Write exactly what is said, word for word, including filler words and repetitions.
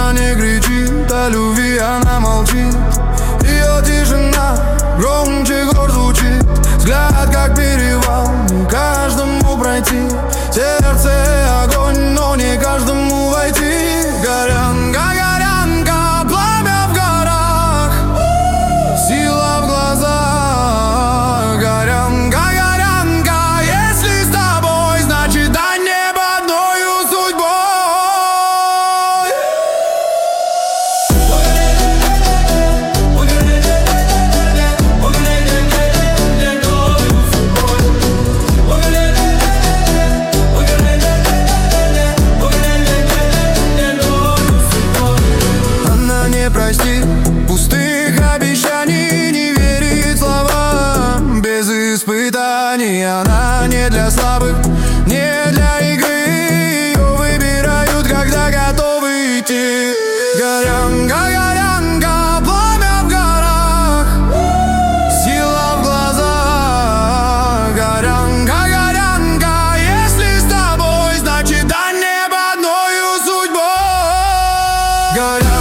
Она не кричит о любви, она молчит. Ее тишина громче гор звучит. Взгляд как перевал, не каждому пройти. Сердце огонь, но не каждому войти. Горянка, горянка, пламя в горах, сила в глазах. Горянка, горянка, если с тобой, значит до неба одною судьбой. Она не простит пустых обещаний, не верит словам без испытаний. Она не для слабых, не для игры. Ее выбирают, когда готовы идти. Горянка, горянка, пламя в горах, сила в глазах. Горянка, горянка, если с тобой, значит до неба одною судьбой. Горянка.